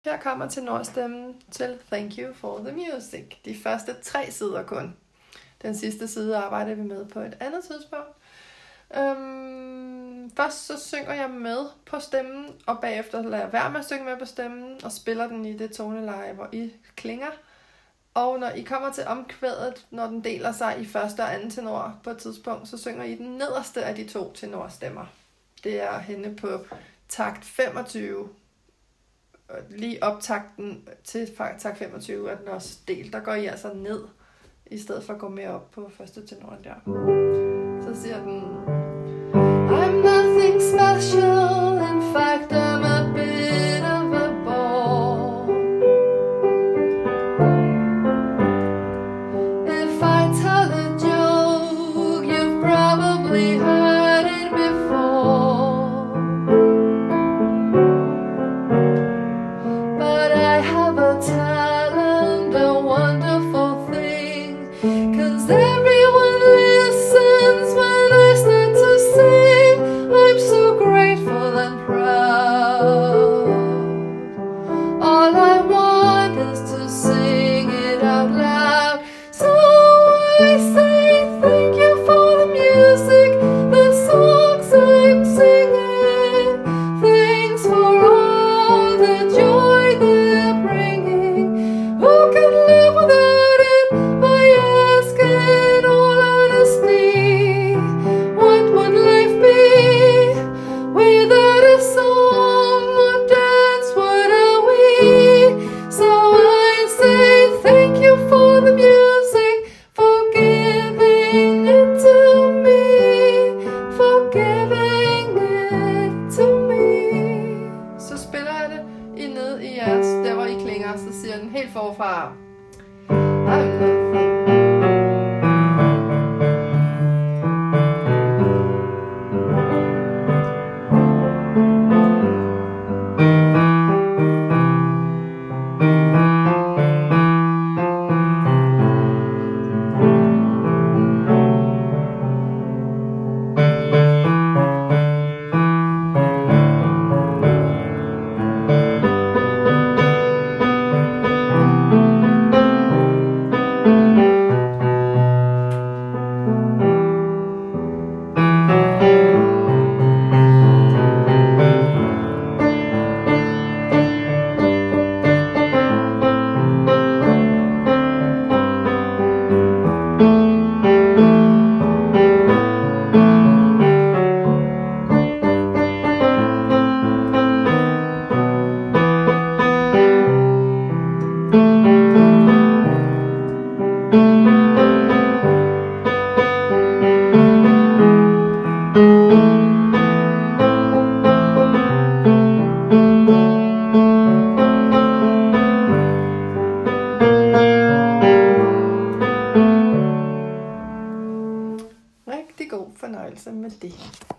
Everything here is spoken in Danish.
Her kommer tenorstemmen til Thank You for the Music. De første 3 sider kun. Den sidste side arbejder vi med på et andet tidspunkt. Først så synger jeg med på stemmen, og bagefter lader jeg være med at synge med på stemmen, og spiller den i det toneleje, hvor I klinger. Og når I kommer til omkvædet, når den deler sig i første og anden tenor på et tidspunkt, så synger I den nederste af de 2 tenorstemmer. Det er henne på takt 25. Lige optakten til takt 25 er den også delt. Der går I altså ned, i stedet for at gå med op på første tenoren der. Så siger den: I'm nothing special, in fact I'm a bit of a bore. If I tell a joke, you've probably heard it before. But I have a talent, a wonderful thing, 'cause everyone listens when I start to sing. I'm so grateful and proud. All I want is to sing it out loud. So I say thank you for the music, the songs I'm singing. Thanks for all the joy they're bringing. Who can live without it? I ask in all honesty. What would life be without a song or dance? What are we? So I say thank you for the music, for giving it to me, for giving it to me. Så spiller jeg det I ned i jeres, der hvor I klinger, så siger den helt forfra. I'm nothing. Rigtig god fornøjelse med det.